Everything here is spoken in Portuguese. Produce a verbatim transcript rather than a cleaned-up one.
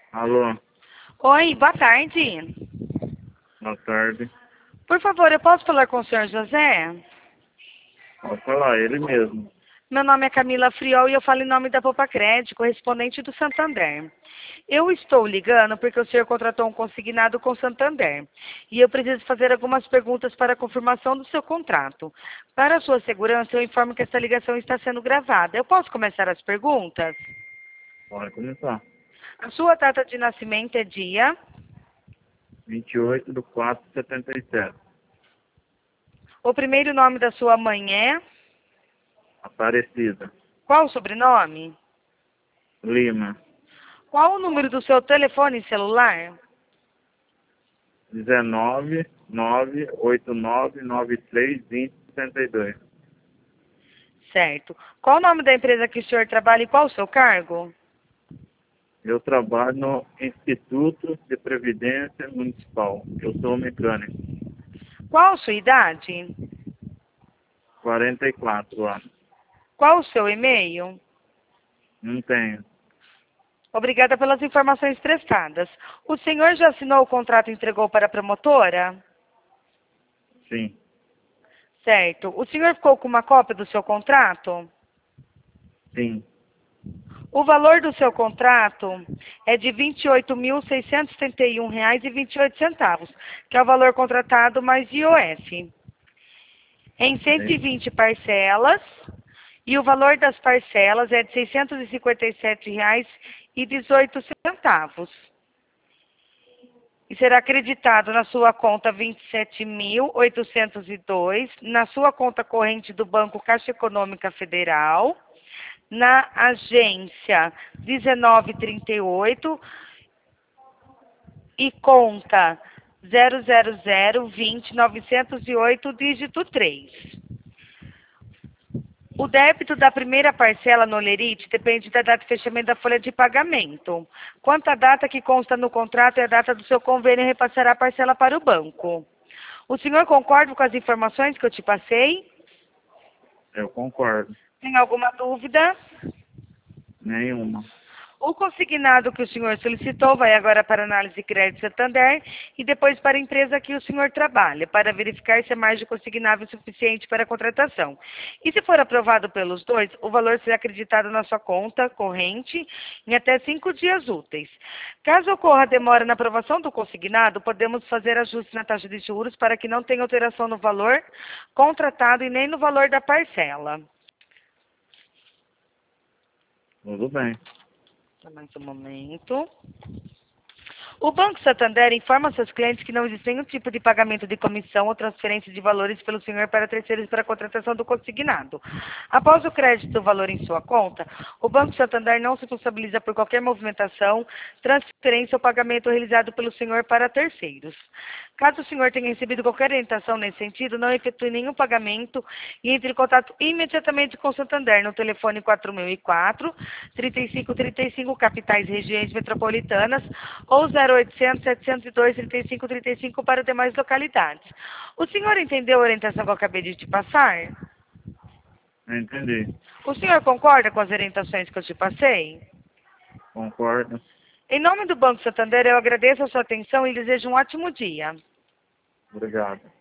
Alô, Oi, boa tarde. boa tarde. Por favor, eu posso falar com o senhor José? Pode falar, ele mesmo. Meu nome é Camila Friol e eu falo em nome da Poupa Crédito, correspondente do Santander. Eu estou ligando porque o senhor contratou um consignado com o Santander e eu preciso fazer algumas perguntas para a confirmação do seu contrato. Para a sua segurança, eu informo que essa ligação está sendo gravada. Eu posso começar as perguntas? Pode começar. A sua data de nascimento é dia? vinte e oito de quatro de setenta e sete. O primeiro nome da sua mãe é? Aparecida. Qual o sobrenome? Lima. Qual o número do seu telefone celular? dezenove, nove oito nove nove três vinte sessenta e dois. Certo. Qual o nome da empresa que o senhor trabalha e qual o seu cargo? Eu trabalho no Instituto de Previdência Municipal. Eu sou mecânico. Qual a sua idade? quarenta e quatro anos. Qual o seu e-mail? Não tenho. Obrigada pelas informações prestadas. O senhor já assinou o contrato e entregou para a promotora? Sim. Certo. O senhor ficou com uma cópia do seu contrato? Sim. O valor do seu contrato é de vinte e oito mil seiscentos e setenta e um reais e vinte e oito centavos, que é o valor contratado mais I O F. Em cento e vinte parcelas, e o valor das parcelas é de seiscentos e cinquenta e sete reais e dezoito centavos. E será acreditado na sua conta vinte e sete mil oitocentos e dois, na sua conta corrente do Banco Caixa Econômica Federal, na agência dezenove trinta e oito e conta zero zero zero vinte novecentos e oito, dígito três. O débito da primeira parcela no Olerite depende da data de fechamento da folha de pagamento. Quanto à data que consta no contrato e a data do seu convênio, repassará a parcela para o banco. O senhor concorda com as informações que eu te passei? Eu concordo. Tem alguma dúvida? Nenhuma. O consignado que o senhor solicitou vai agora para a análise de crédito Santander e depois para a empresa que o senhor trabalha, para verificar se a margem consignável é suficiente para a contratação. E se for aprovado pelos dois, o valor será acreditado na sua conta corrente em até cinco dias úteis. Caso ocorra demora na aprovação do consignado, podemos fazer ajustes na taxa de juros para que não tenha alteração no valor contratado e nem no valor da parcela. Tudo bem. Mais um momento. O Banco Santander informa seus clientes que não existe nenhum tipo de pagamento de comissão ou transferência de valores pelo senhor para terceiros para a contratação do consignado. Após o crédito do valor em sua conta, o Banco Santander não se responsabiliza por qualquer movimentação, transferência ou pagamento realizado pelo senhor para terceiros. Caso o senhor tenha recebido qualquer orientação nesse sentido, não efetue nenhum pagamento e entre em contato imediatamente com o Santander no telefone quatro mil e quatro, trinta e cinco trinta e cinco, capitais e regiões metropolitanas, ou zero oitocentos, setecentos e dois, trinta e cinco trinta e cinco para demais localidades. O senhor entendeu a orientação que eu acabei de te passar? Entendi. O senhor concorda com as orientações que eu te passei? Concordo. Em nome do Banco Santander, eu agradeço a sua atenção e desejo um ótimo dia. Obrigado.